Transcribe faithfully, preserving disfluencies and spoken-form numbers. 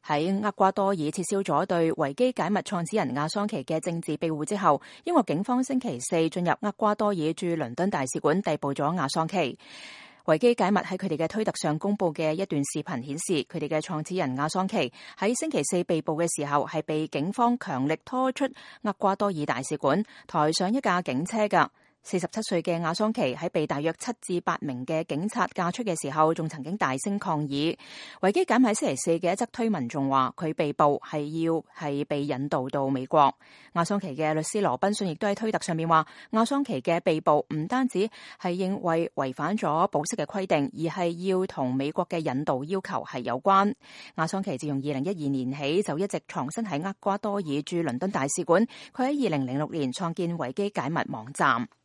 喺厄瓜多爾撤銷咗對維基解密創始人亞桑奇嘅政治庇護之後，英國警方星期四進入厄瓜多爾駐倫敦大使館逮捕咗亞桑奇。維基解密喺佢哋嘅推特上公佈嘅一段視頻顯示，佢哋嘅創始人亞桑奇喺星期四被捕嘅時候，係被警方強力拖出厄瓜多爾大使館，抬上一架警車㗎。四十七歲嘅亞桑奇喺被大約七至八名嘅警察架出嘅時候，仲曾經大聲抗議。維基解密星期四嘅一則推文仲話，佢被捕係要係被引渡到美國。亞桑奇嘅律師羅賓遜亦都喺推特上面話，亞桑奇嘅被捕唔單止係因為違反咗保釋嘅規定，而係要同美國嘅引渡要求係有關。亞桑奇自從二零一二年起就一直藏身喺厄瓜多爾駐倫敦大使館。佢喺二零零六年創建維基解密網站。